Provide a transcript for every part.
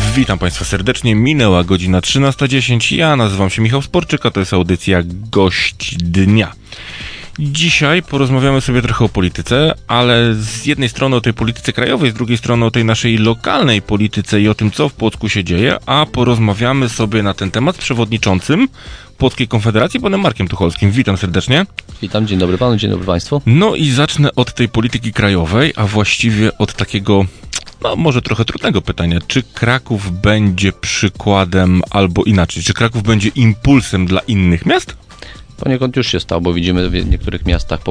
Witam Państwa serdecznie. Minęła godzina 13:10. Ja nazywam się Michał Sporczyk, a to jest audycja Gość Dnia. Dzisiaj porozmawiamy sobie trochę o polityce, ale z jednej strony o tej polityce krajowej, z drugiej strony o tej naszej lokalnej polityce i o tym, co w Płocku się dzieje, a porozmawiamy sobie na ten temat z przewodniczącym Płockiej Konfederacji, panem Markiem Tucholskim. Witam serdecznie. Witam, dzień dobry panu, dzień dobry państwu. No i zacznę od tej polityki krajowej, a właściwie od takiego, może trochę trudnego pytania. Czy Kraków będzie przykładem, albo inaczej, czy Kraków będzie impulsem dla innych miast? Poniekąd już się stało, bo widzimy w niektórych miastach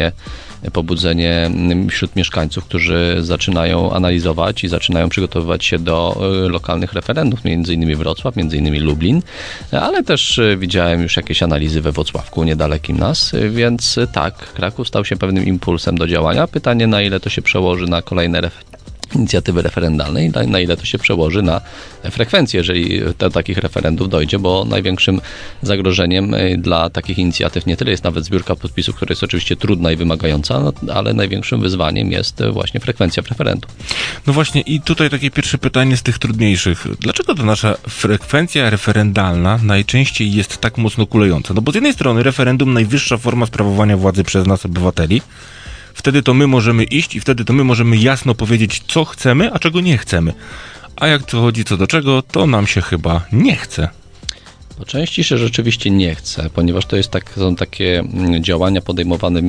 pobudzenie wśród mieszkańców, którzy zaczynają analizować i zaczynają przygotowywać się do lokalnych referendów, między innymi Wrocław, między innymi Lublin, ale też widziałem już jakieś analizy we Włocławku, niedalekim nas, więc tak, Kraków stał się pewnym impulsem do działania. Pytanie, na ile to się przełoży na kolejne inicjatywy referendalne i na ile to się przełoży na frekwencję, jeżeli do takich referendów dojdzie, bo największym zagrożeniem dla takich inicjatyw nie tyle jest nawet zbiórka podpisów, która jest oczywiście trudna i wymagająca, ale największym wyzwaniem jest właśnie frekwencja w referendum. No właśnie i tutaj takie pierwsze pytanie z tych trudniejszych. Dlaczego ta nasza frekwencja referendalna najczęściej jest tak mocno kulejąca? No bo z jednej strony referendum, najwyższa forma sprawowania władzy przez nas, obywateli. Wtedy to my możemy iść i wtedy to my możemy jasno powiedzieć, co chcemy, a czego nie chcemy. A jak to chodzi co do czego, to nam się chyba nie chce. Po części się rzeczywiście nie chce, ponieważ to są takie działania podejmowane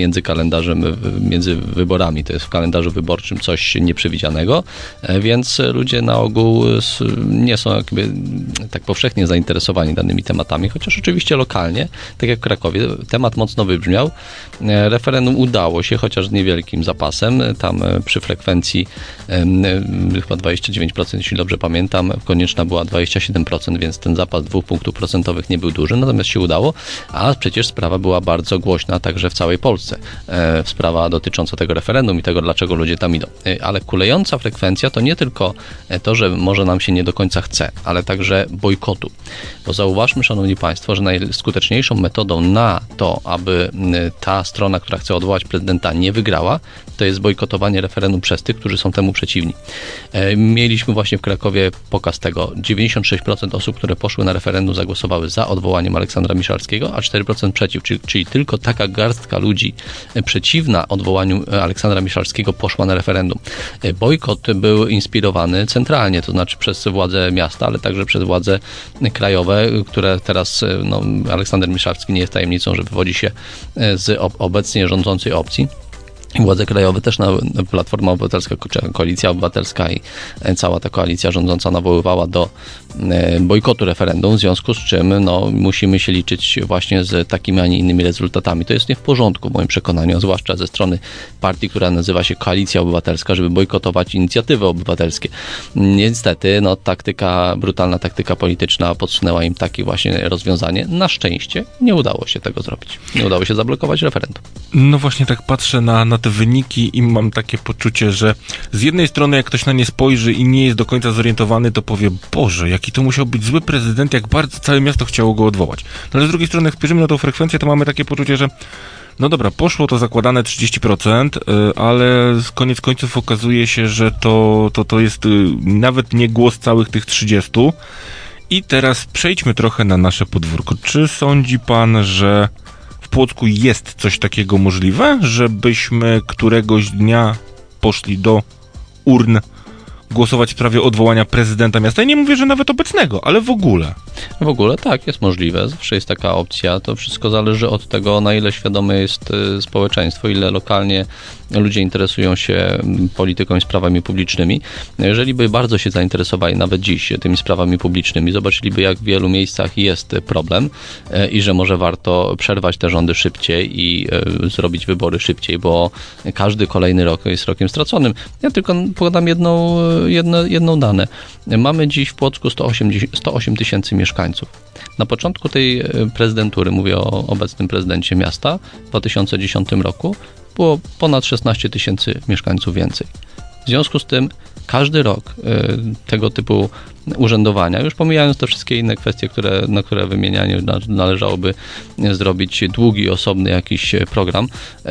między wyborami. To jest w kalendarzu wyborczym coś nieprzewidzianego, więc ludzie na ogół nie są jakby tak powszechnie zainteresowani danymi tematami, chociaż oczywiście lokalnie, tak jak w Krakowie, temat mocno wybrzmiał. Referendum udało się, chociaż z niewielkim zapasem. Tam przy frekwencji chyba 29%, jeśli dobrze pamiętam, konieczna była 27%, więc ten zapas 2 punktów procentowych nie był duży, natomiast się udało, a przecież sprawa była bardzo głośna także w całej Polsce. Sprawa dotycząca tego referendum i tego, dlaczego ludzie tam idą. Ale kulejąca frekwencja to nie tylko to, że może nam się nie do końca chce, ale także bojkotu. Bo zauważmy, szanowni państwo, że najskuteczniejszą metodą na to, aby ta strona, która chce odwołać prezydenta, nie wygrała, to jest bojkotowanie referendum przez tych, którzy są temu przeciwni. Mieliśmy właśnie w Krakowie pokaz tego. 96% osób, które poszły na referendum, zagłosowały za odwołaniem Aleksandra Miszalskiego, a 4% przeciw, czyli tylko taka garstka ludzi przeciwna odwołaniu Aleksandra Miszalskiego poszła na referendum. Bojkot był inspirowany centralnie, to znaczy przez władze miasta, ale także przez władze krajowe, które teraz, Aleksander Miszalski nie jest tajemnicą, że wywodzi się z obecnie rządzącej opcji. Władze krajowe też, Platforma Obywatelska, Koalicja Obywatelska i cała ta koalicja rządząca nawoływała do bojkotu referendum, w związku z czym musimy się liczyć właśnie z takimi, a nie innymi rezultatami. To jest nie w porządku w moim przekonaniu, zwłaszcza ze strony partii, która nazywa się Koalicja Obywatelska, żeby bojkotować inicjatywy obywatelskie. Niestety, brutalna taktyka polityczna podsunęła im takie właśnie rozwiązanie. Na szczęście nie udało się tego zrobić. Nie udało się zablokować referendum. No właśnie tak patrzę na te wyniki i mam takie poczucie, że z jednej strony jak ktoś na nie spojrzy i nie jest do końca zorientowany, to powie, Boże, jaki to musiał być zły prezydent, jak bardzo całe miasto chciało go odwołać. No ale z drugiej strony, jak spojrzymy na tą frekwencję, to mamy takie poczucie, że no dobra, poszło to zakładane 30%, ale koniec końców okazuje się, że to jest nawet nie głos całych tych 30%. I teraz przejdźmy trochę na nasze podwórko. Czy sądzi pan, że w Płocku jest coś takiego możliwe, żebyśmy któregoś dnia poszli do urn głosować w sprawie odwołania prezydenta miasta? I nie mówię, że nawet obecnego, ale w ogóle. W ogóle tak, jest możliwe. Zawsze jest taka opcja. To wszystko zależy od tego, na ile świadome jest społeczeństwo, ile lokalnie ludzie interesują się polityką i sprawami publicznymi. Jeżeli by bardzo się zainteresowali nawet dziś tymi sprawami publicznymi, zobaczyliby, jak w wielu miejscach jest problem i że może warto przerwać te rządy szybciej i zrobić wybory szybciej, bo każdy kolejny rok jest rokiem straconym. Ja tylko podam jedną dane. Mamy dziś w Płocku 108 tysięcy mieszkańców. Na początku tej prezydentury, mówię o obecnym prezydencie miasta, w 2010 roku było ponad 16 tysięcy mieszkańców więcej. W W związku z tym każdy rok tego typu urzędowania, już pomijając te wszystkie inne kwestie, na które wymienianie należałoby zrobić długi, osobny jakiś program,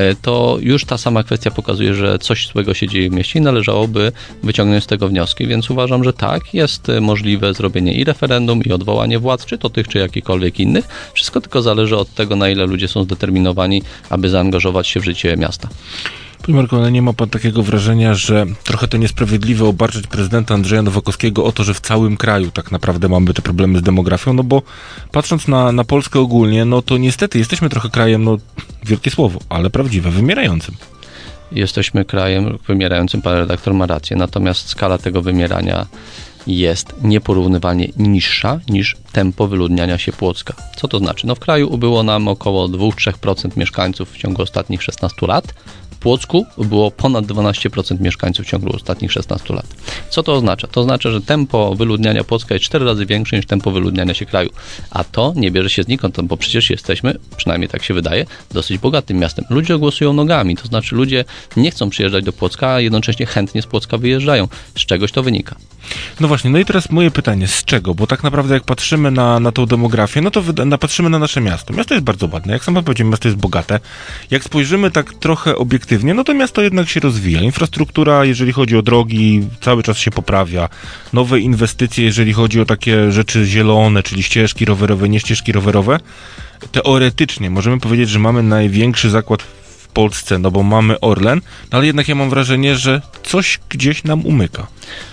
to już ta sama kwestia pokazuje, że coś złego się dzieje w mieście i należałoby wyciągnąć z tego wnioski, więc uważam, że tak, jest możliwe zrobienie i referendum, i odwołanie władz, czy to tych, czy jakichkolwiek innych. Wszystko tylko zależy od tego, na ile ludzie są zdeterminowani, aby zaangażować się w życie miasta. Panie Marku, ale nie ma pan takiego wrażenia, że trochę to niesprawiedliwe obarczyć prezydenta Andrzeja Nowakowskiego o to, że w całym kraju tak naprawdę mamy te problemy z demografią, no bo patrząc na Polskę ogólnie, no to niestety jesteśmy trochę krajem, no wielkie słowo, ale prawdziwe, wymierającym. Jesteśmy krajem wymierającym, pan redaktor ma rację, natomiast skala tego wymierania jest nieporównywalnie niższa niż tempo wyludniania się Płocka. Co to znaczy? No w kraju ubyło nam około 2-3% mieszkańców w ciągu ostatnich 16 lat. W Płocku było ponad 12% mieszkańców w ciągu ostatnich 16 lat. Co to oznacza? To oznacza, że tempo wyludniania Płocka jest 4 razy większe niż tempo wyludniania się kraju. A to nie bierze się znikąd, bo przecież jesteśmy, przynajmniej tak się wydaje, dosyć bogatym miastem. Ludzie głosują nogami, to znaczy ludzie nie chcą przyjeżdżać do Płocka, a jednocześnie chętnie z Płocka wyjeżdżają. Z czegoś to wynika. No właśnie, no i teraz moje pytanie, z czego? Bo tak naprawdę jak patrzymy na tą demografię, no to patrzymy na nasze miasto. Miasto jest bardzo ładne, jak sam pan powiedział, miasto jest bogate. Jak spojrzymy tak trochę obiektywnie, no to miasto jednak się rozwija. Infrastruktura, jeżeli chodzi o drogi, cały czas się poprawia. Nowe inwestycje, jeżeli chodzi o takie rzeczy zielone, czyli ścieżki rowerowe, nie ścieżki rowerowe. Teoretycznie możemy powiedzieć, że mamy największy zakład w Polsce, no bo mamy Orlen, ale jednak ja mam wrażenie, że coś gdzieś nam umyka.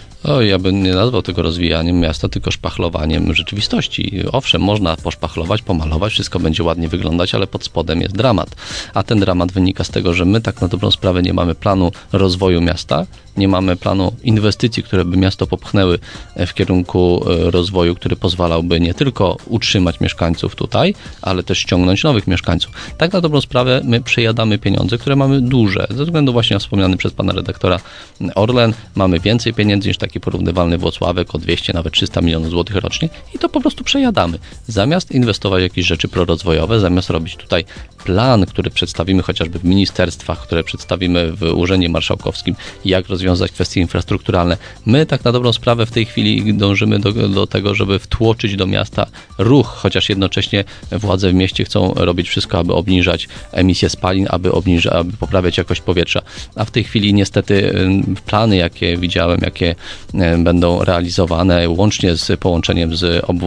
Ja bym nie nazwał tego rozwijaniem miasta, tylko szpachlowaniem rzeczywistości. Owszem, można poszpachlować, pomalować, wszystko będzie ładnie wyglądać, ale pod spodem jest dramat. A ten dramat wynika z tego, że my tak na dobrą sprawę nie mamy planu rozwoju miasta, nie mamy planu inwestycji, które by miasto popchnęły w kierunku rozwoju, który pozwalałby nie tylko utrzymać mieszkańców tutaj, ale też ściągnąć nowych mieszkańców. Tak na dobrą sprawę my przejadamy pieniądze, które mamy duże. Ze względu właśnie na wspomniany przez pana redaktora Orlen mamy więcej pieniędzy niż taki porównywalny Włocławek o 200, nawet 300 milionów złotych rocznie i to po prostu przejadamy. Zamiast inwestować w jakieś rzeczy prorozwojowe, zamiast robić tutaj plan, który przedstawimy chociażby w ministerstwach, które przedstawimy w Urzędzie Marszałkowskim, jak rozwiązać kwestie infrastrukturalne. My tak na dobrą sprawę w tej chwili dążymy do tego, żeby wtłoczyć do miasta ruch, chociaż jednocześnie władze w mieście chcą robić wszystko, aby obniżać emisję spalin, aby poprawiać jakość powietrza. A w tej chwili niestety plany, jakie widziałem, jakie będą realizowane, łącznie z połączeniem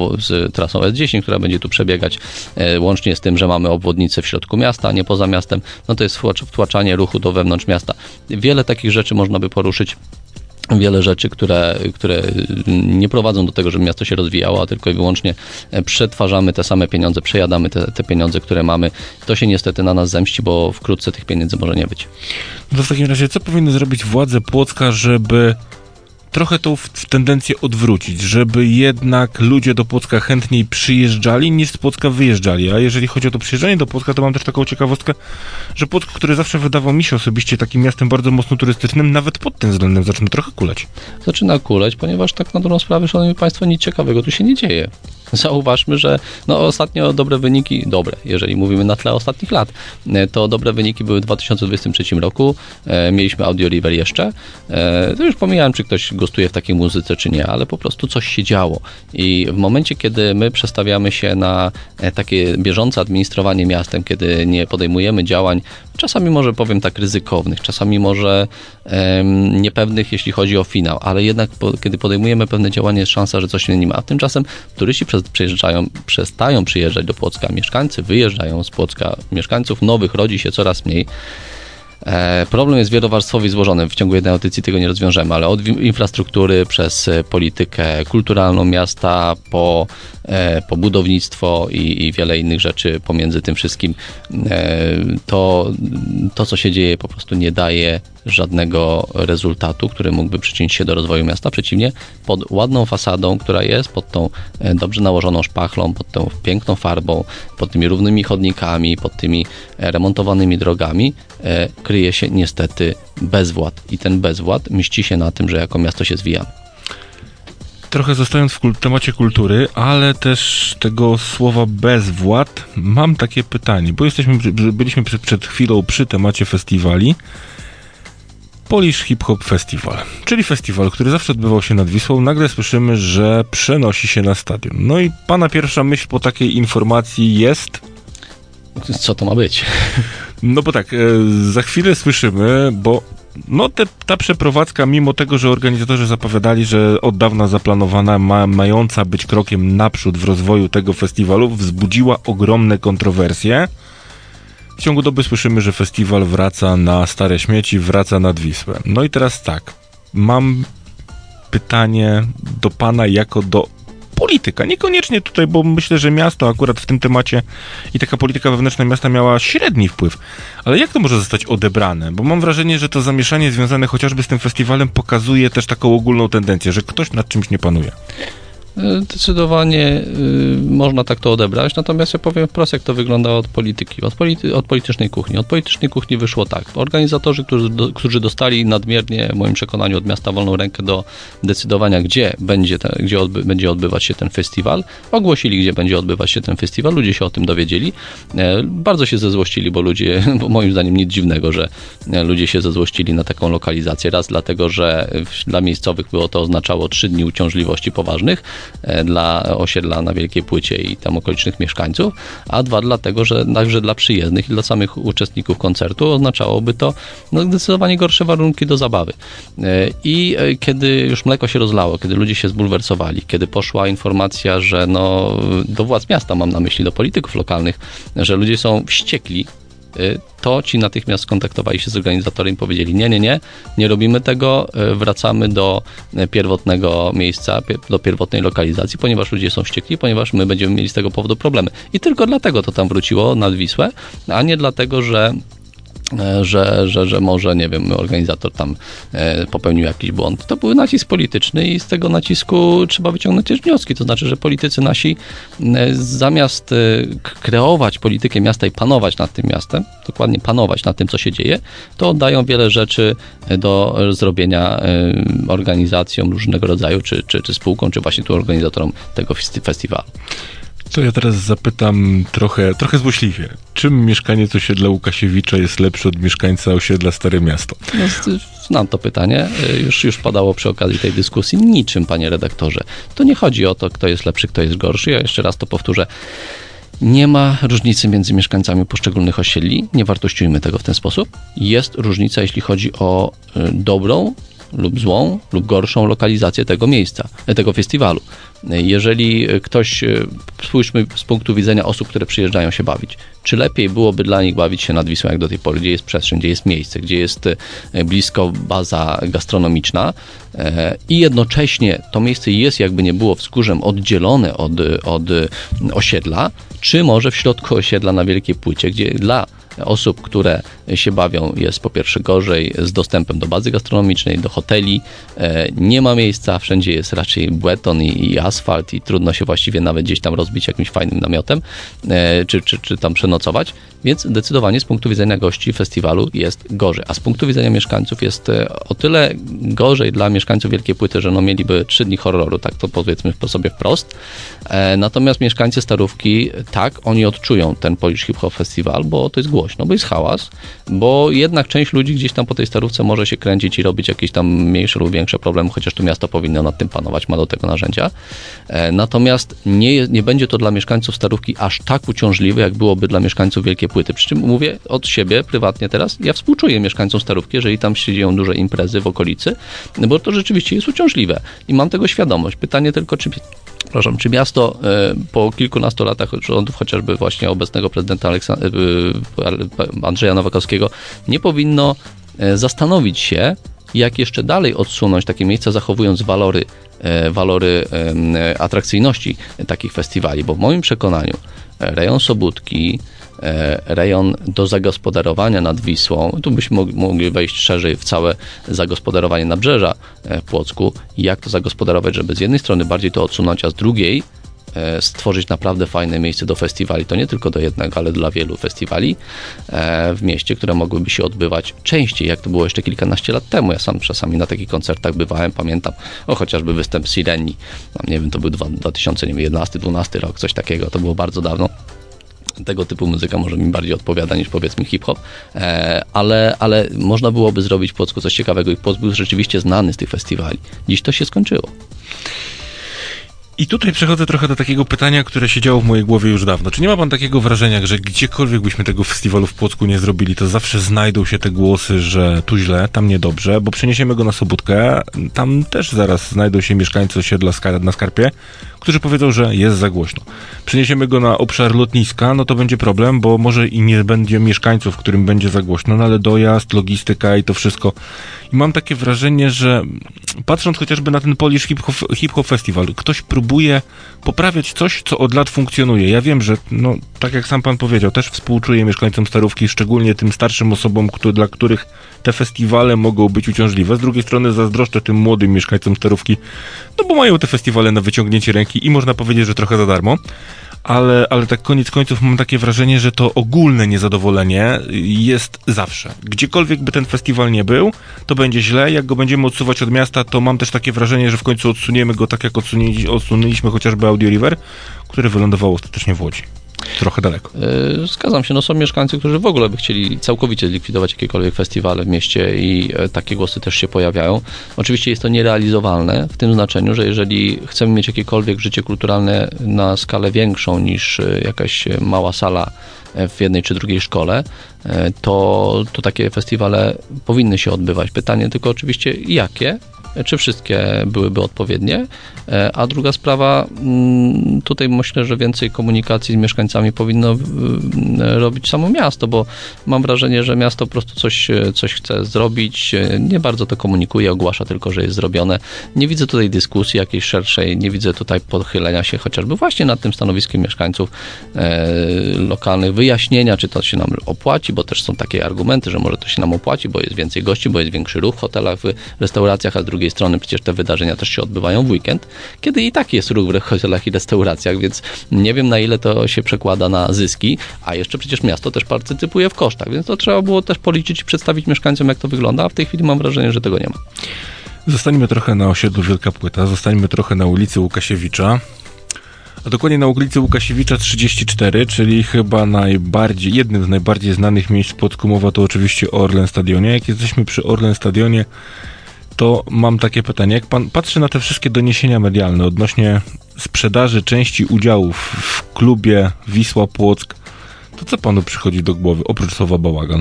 z trasą S10, która będzie tu przebiegać, łącznie z tym, że mamy obwodnicę w środku miasta, a nie poza miastem, no to jest wtłaczanie ruchu do wewnątrz miasta. Wiele takich rzeczy można by poruszyć. Wiele rzeczy, które nie prowadzą do tego, żeby miasto się rozwijało, a tylko i wyłącznie przetwarzamy te same pieniądze, przejadamy te pieniądze, które mamy. To się niestety na nas zemści, bo wkrótce tych pieniędzy może nie być. No to w takim razie, co powinny zrobić władze Płocka, żeby trochę tą tendencję odwrócić, żeby jednak ludzie do Płocka chętniej przyjeżdżali niż z Płocka wyjeżdżali. A jeżeli chodzi o to przyjeżdżanie do Płocka, to mam też taką ciekawostkę, że Płock, który zawsze wydawał mi się osobiście takim miastem bardzo mocno turystycznym, nawet pod tym względem zaczyna trochę kuleć. Zaczyna kuleć, ponieważ tak na dobrą sprawę, szanowni państwo, nic ciekawego tu się nie dzieje. Zauważmy, że ostatnio dobre wyniki, jeżeli mówimy na tle ostatnich lat, to dobre wyniki były w 2023 roku, mieliśmy Audio River jeszcze, to już pomijałem, czy ktoś gostuje w takiej muzyce, czy nie, ale po prostu coś się działo i w momencie, kiedy my przestawiamy się na takie bieżące administrowanie miastem, kiedy nie podejmujemy działań, czasami może powiem tak ryzykownych, czasami może niepewnych, jeśli chodzi o finał, ale jednak kiedy podejmujemy pewne działanie, jest szansa, że coś się nie ma, a tymczasem turyści przestają przyjeżdżać do Płocka, mieszkańcy wyjeżdżają z Płocka, mieszkańców nowych rodzi się coraz mniej. Problem jest wielowarstwowy i złożony. W ciągu jednej audycji tego nie rozwiążemy, ale od infrastruktury przez politykę kulturalną miasta po budownictwo i wiele innych rzeczy pomiędzy tym wszystkim. To, co się dzieje, po prostu nie daje żadnego rezultatu, który mógłby przyczynić się do rozwoju miasta. Przeciwnie, pod ładną fasadą, która jest, pod tą dobrze nałożoną szpachlą, pod tą piękną farbą, pod tymi równymi chodnikami, pod tymi remontowanymi drogami kryje się niestety bezwład. I ten bezwład mści się na tym, że jako miasto się zwijamy. Trochę zostając w temacie kultury, ale też tego słowa bezwład, mam takie pytanie, bo byliśmy przed chwilą przy temacie festiwali. Polish Hip Hop Festival, czyli festiwal, który zawsze odbywał się nad Wisłą. Nagle słyszymy, że przenosi się na stadion. No i pana pierwsza myśl po takiej informacji jest... Co to ma być? No bo tak, za chwilę słyszymy, bo ta przeprowadzka, mimo tego, że organizatorzy zapowiadali, że od dawna zaplanowana, mająca być krokiem naprzód w rozwoju tego festiwalu, wzbudziła ogromne kontrowersje. W ciągu doby słyszymy, że festiwal wraca na stare śmieci, wraca nad Wisłę. No i teraz tak, mam pytanie do pana jako do polityka. Niekoniecznie tutaj, bo myślę, że miasto akurat w tym temacie i taka polityka wewnętrzna miasta miała średni wpływ. Ale jak to może zostać odebrane? Bo mam wrażenie, że to zamieszanie związane chociażby z tym festiwalem pokazuje też taką ogólną tendencję, że ktoś nad czymś nie panuje. Zdecydowanie można tak to odebrać, natomiast ja powiem wprost, jak to wygląda od polityki, od politycznej kuchni. Od politycznej kuchni wyszło tak. Organizatorzy, którzy dostali nadmiernie, w moim przekonaniu, od miasta wolną rękę do decydowania, gdzie będzie odbywać się ten festiwal, ogłosili, gdzie będzie odbywać się ten festiwal, ludzie się o tym dowiedzieli. Bardzo się zezłościli, bo moim zdaniem nic dziwnego, że ludzie się zezłościli na taką lokalizację. Raz dlatego, że dla miejscowych było to oznaczało 3 dni uciążliwości poważnych, dla osiedla na Wielkiej Płycie i tam okolicznych mieszkańców, a 2 dlatego, że także dla przyjezdnych i dla samych uczestników koncertu oznaczałoby to zdecydowanie gorsze warunki do zabawy. I kiedy już mleko się rozlało, kiedy ludzie się zbulwersowali, kiedy poszła informacja, że do władz miasta, mam na myśli, do polityków lokalnych, że ludzie są wściekli, to ci natychmiast skontaktowali się z organizatorem i powiedzieli: nie robimy tego, wracamy do pierwotnego miejsca, do pierwotnej lokalizacji, ponieważ ludzie są wściekli, ponieważ my będziemy mieli z tego powodu problemy. I tylko dlatego to tam wróciło nad Wisłę, a nie dlatego, że może, nie wiem, organizator tam popełnił jakiś błąd. To był nacisk polityczny i z tego nacisku trzeba wyciągnąć też wnioski. To znaczy, że politycy nasi zamiast kreować politykę miasta i panować nad tym miastem, dokładnie panować nad tym, co się dzieje, to oddają wiele rzeczy do zrobienia organizacjom różnego rodzaju, czy spółkom, czy właśnie tu organizatorom tego festiwalu. To ja teraz zapytam trochę złośliwie. Czym mieszkaniec osiedla Łukasiewicza jest lepszy od mieszkańca osiedla Stare Miasto? Znam to pytanie. Już padało przy okazji tej dyskusji. Niczym, panie redaktorze. To nie chodzi o to, kto jest lepszy, kto jest gorszy. Ja jeszcze raz to powtórzę. Nie ma różnicy między mieszkańcami poszczególnych osiedli. Nie wartościujmy tego w ten sposób. Jest różnica, jeśli chodzi o dobrą lub złą, lub gorszą lokalizację tego miejsca, tego festiwalu. Jeżeli ktoś, spójrzmy z punktu widzenia osób, które przyjeżdżają się bawić, czy lepiej byłoby dla nich bawić się nad Wisłą jak do tej pory, gdzie jest przestrzeń, gdzie jest miejsce, gdzie jest blisko baza gastronomiczna i jednocześnie to miejsce jest, jakby nie było, wzgórzem oddzielone od osiedla, czy może w środku osiedla na Wielkiej Płycie, gdzie dla osób, które się bawią, jest po pierwsze gorzej z dostępem do bazy gastronomicznej, do hoteli, nie ma miejsca, wszędzie jest raczej beton i asfalt i trudno się właściwie nawet gdzieś tam rozbić jakimś fajnym namiotem, czy tam przenocować, więc zdecydowanie z punktu widzenia gości festiwalu jest gorzej, a z punktu widzenia mieszkańców jest o tyle gorzej dla mieszkańców Wielkiej Płyty, że mieliby 3 dni horroru, tak to powiedzmy sobie wprost, natomiast mieszkańcy Starówki, tak, oni odczują ten Polish Hip Hop Festival, bo to jest głośno, bo jest hałas, bo jednak część ludzi gdzieś tam po tej Starówce może się kręcić i robić jakieś tam mniejsze lub większe problemy, chociaż tu miasto powinno nad tym panować, ma do tego narzędzia. Natomiast nie będzie to dla mieszkańców Starówki aż tak uciążliwe, jak byłoby dla mieszkańców Wielkiej Płyty. Przy czym mówię od siebie prywatnie teraz, ja współczuję mieszkańcom Starówki, jeżeli tam się dzieją duże imprezy w okolicy, bo to rzeczywiście jest uciążliwe i mam tego świadomość. Pytanie tylko, czy miasto po kilkunastu latach rządów, chociażby właśnie obecnego prezydenta Andrzeja Nowakowskiego, nie powinno zastanowić się, jak jeszcze dalej odsunąć takie miejsca, zachowując walory atrakcyjności takich festiwali, bo w moim przekonaniu rejon Sobótki, rejon do zagospodarowania nad Wisłą, tu byśmy mogli wejść szerzej w całe zagospodarowanie nabrzeża w Płocku, jak to zagospodarować, żeby z jednej strony bardziej to odsunąć, a z drugiej stworzyć naprawdę fajne miejsce do festiwali, to nie tylko do jednego, ale dla wielu festiwali w mieście, które mogłyby się odbywać częściej, jak to było jeszcze kilkanaście lat temu. Ja sam czasami na takich koncertach bywałem, pamiętam, chociażby występ Sireni, nie wiem, to był 2011-2012 rok, coś takiego, to było bardzo dawno. tego typu muzyka może mi bardziej odpowiada niż powiedzmy hip-hop, ale można byłoby zrobić w Płocku coś ciekawego i Płock był rzeczywiście znany z tych festiwali. Dziś to się skończyło. I tutaj przechodzę trochę do takiego pytania, które siedziało w mojej głowie już dawno. Czy nie ma pan takiego wrażenia, że gdziekolwiek byśmy tego festiwalu w Płocku nie zrobili, to zawsze znajdą się te głosy, że tu źle, tam niedobrze, bo przeniesiemy go na Sobótkę, tam też zaraz znajdą się mieszkańcy osiedla na Skarpie, którzy powiedzą, że jest za głośno. Przeniesiemy go na obszar lotniska, no to będzie problem, bo może i nie będzie mieszkańców, którym będzie za głośno, no ale dojazd, logistyka i to wszystko. I mam takie wrażenie, że patrząc chociażby na ten Polish Hip Hop Festival, ktoś próbuje poprawiać coś, co od lat funkcjonuje. Ja wiem, że no, tak jak sam pan powiedział, też współczuję mieszkańcom Starówki, szczególnie tym starszym osobom, dla których te festiwale mogą być uciążliwe. Z drugiej strony zazdroszczę tym młodym mieszkańcom Starówki, no bo mają te festiwale na wyciągnięcie ręki i można powiedzieć, że trochę za darmo. Ale tak koniec końców mam takie wrażenie, że to ogólne niezadowolenie jest zawsze. Gdziekolwiek by ten festiwal nie był, to będzie źle. Jak go będziemy odsuwać od miasta, to mam też takie wrażenie, że w końcu odsuniemy go tak, jak odsunęliśmy chociażby Audio River, które wylądowało ostatecznie w Łodzi. Trochę daleko. Zgadzam się. No są mieszkańcy, którzy w ogóle by chcieli całkowicie zlikwidować jakiekolwiek festiwale w mieście i takie głosy też się pojawiają. Oczywiście jest to nierealizowalne w tym znaczeniu, że jeżeli chcemy mieć jakiekolwiek życie kulturalne na skalę większą niż jakaś mała sala w jednej czy drugiej szkole, to takie festiwale powinny się odbywać. Pytanie tylko oczywiście jakie? Czy wszystkie byłyby odpowiednie? A druga sprawa, tutaj myślę, że więcej komunikacji z mieszkańcami powinno robić samo miasto, bo mam wrażenie, że miasto po prostu coś chce zrobić, nie bardzo to komunikuje, ogłasza tylko, że jest zrobione. Nie widzę tutaj dyskusji jakiejś szerszej, nie widzę tutaj podchylenia się chociażby właśnie nad tym stanowiskiem mieszkańców lokalnych, wyjaśnienia, czy to się nam opłaci, bo też są takie argumenty, że może to się nam opłaci, bo jest więcej gości, bo jest większy ruch w hotelach, w restauracjach, a z drugiej strony przecież te wydarzenia też się odbywają w weekend, kiedy i tak jest ruch w hotelach i restauracjach, więc nie wiem, na ile to się przekłada na zyski, a jeszcze przecież miasto też partycypuje w kosztach, więc to trzeba było też policzyć i przedstawić mieszkańcom, jak to wygląda, a w tej chwili mam wrażenie, że tego nie ma. Zostańmy trochę na osiedlu Wielka Płyta, zostańmy trochę na ulicy Łukasiewicza, a dokładnie na ulicy Łukasiewicza 34, czyli chyba jednym z najbardziej znanych miejsc w Płocku. Mowa to oczywiście o Orlen Stadionie. Jak jesteśmy przy Orlen Stadionie, to mam takie pytanie. Jak pan patrzy na te wszystkie doniesienia medialne odnośnie sprzedaży części udziałów w klubie Wisła Płock, to co panu przychodzi do głowy, oprócz słowa bałagan?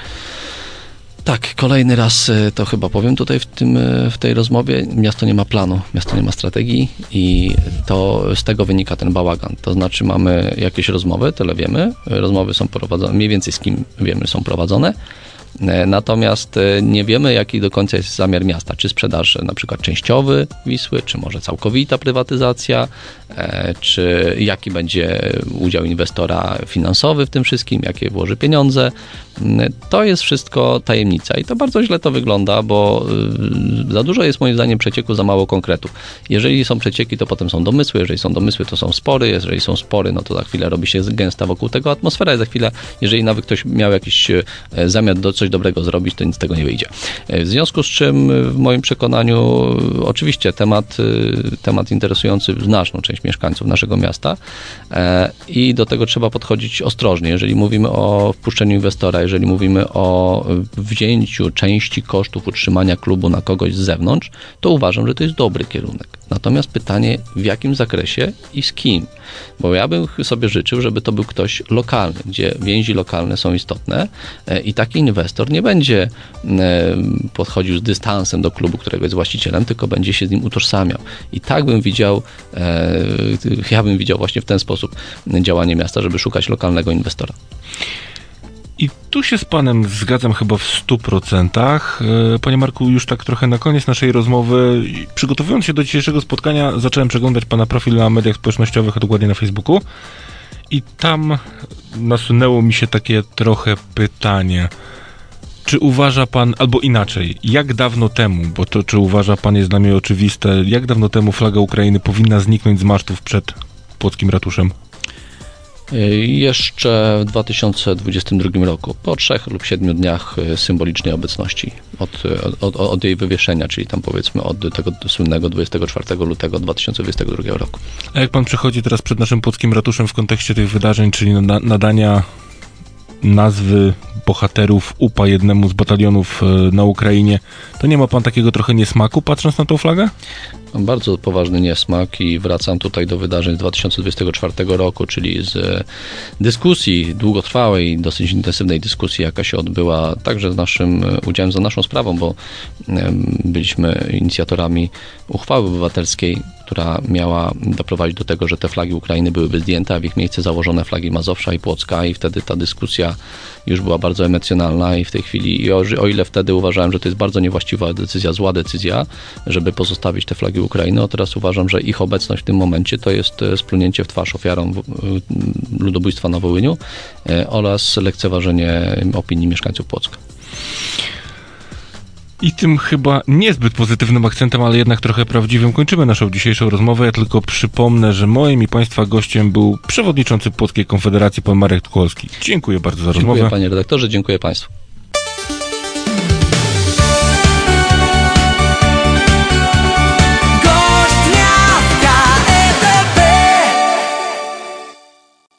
Tak, kolejny raz to chyba powiem tutaj w tej rozmowie. Miasto nie ma planu, miasto nie ma strategii i to z tego wynika ten bałagan. To znaczy mamy jakieś rozmowy, tyle wiemy. Rozmowy są prowadzone, mniej więcej z kim wiemy, są prowadzone. Natomiast nie wiemy, jaki do końca jest zamiar miasta. Czy sprzedaż na przykład częściowy Wisły, czy może całkowita prywatyzacja, czy jaki będzie udział inwestora finansowy w tym wszystkim, jakie włoży pieniądze. To jest wszystko tajemnica i to bardzo źle to wygląda, bo za dużo jest moim zdaniem przecieku, za mało konkretów. Jeżeli są przecieki, to potem są domysły, jeżeli są domysły, to są spory, jeżeli są spory, no to za chwilę robi się gęsta wokół tego atmosfera i za chwilę, jeżeli nawet ktoś miał jakiś zamiar coś dobrego zrobić, to nic z tego nie wyjdzie. W związku z czym w moim przekonaniu oczywiście temat interesujący znaczną część mieszkańców naszego miasta i do tego trzeba podchodzić ostrożnie. Jeżeli mówimy o wpuszczeniu inwestora, jeżeli mówimy o wzięciu części kosztów utrzymania klubu na kogoś z zewnątrz, to uważam, że to jest dobry kierunek. Natomiast pytanie, w jakim zakresie i z kim? Bo ja bym sobie życzył, żeby to był ktoś lokalny, gdzie więzi lokalne są istotne i taki inwestor nie będzie podchodził z dystansem do klubu, którego jest właścicielem, tylko będzie się z nim utożsamiał. I tak bym widział, ja bym widział właśnie w ten sposób działanie miasta, żeby szukać lokalnego inwestora. I tu się z panem zgadzam chyba w 100%. Panie Marku, już tak trochę na koniec naszej rozmowy, przygotowując się do dzisiejszego spotkania, zacząłem przeglądać pana profil na mediach społecznościowych, a dokładnie na Facebooku. I tam nasunęło mi się takie trochę pytanie. Czy uważa pan, albo inaczej, jak dawno temu, bo to czy uważa pan jest dla mnie oczywiste, jak dawno temu flaga Ukrainy powinna zniknąć z masztów przed płockim ratuszem? Jeszcze w 2022 roku, po 3 lub 7 dniach symbolicznej obecności od jej wywieszenia, czyli tam powiedzmy od tego słynnego 24 lutego 2022 roku. A jak pan przechodzi teraz przed naszym płockim ratuszem w kontekście tych wydarzeń, czyli nadania nazwy bohaterów UPA jednemu z batalionów na Ukrainie, to nie ma pan takiego trochę niesmaku, patrząc na tą flagę? Mam bardzo poważny niesmak i wracam tutaj do wydarzeń z 2024 roku, czyli z dyskusji długotrwałej, dosyć intensywnej dyskusji, jaka się odbyła także z naszym udziałem, za naszą sprawą, bo byliśmy inicjatorami uchwały obywatelskiej, która miała doprowadzić do tego, że te flagi Ukrainy byłyby zdjęte, a w ich miejsce założone flagi Mazowsza i Płocka, i wtedy ta dyskusja już była bardzo emocjonalna i w tej chwili, o ile wtedy uważałem, że to jest bardzo niewłaściwa decyzja, zła decyzja, żeby pozostawić te flagi Ukrainy, a teraz uważam, że ich obecność w tym momencie to jest splunięcie w twarz ofiarom ludobójstwa na Wołyniu oraz lekceważenie opinii mieszkańców Płocka. I tym chyba niezbyt pozytywnym akcentem, ale jednak trochę prawdziwym kończymy naszą dzisiejszą rozmowę. Ja tylko przypomnę, że moim i państwa gościem był przewodniczący Płockiej Konfederacji, pan Marek Tucholski. Dziękuję bardzo za rozmowę. Dziękuję, panie redaktorze, dziękuję państwu.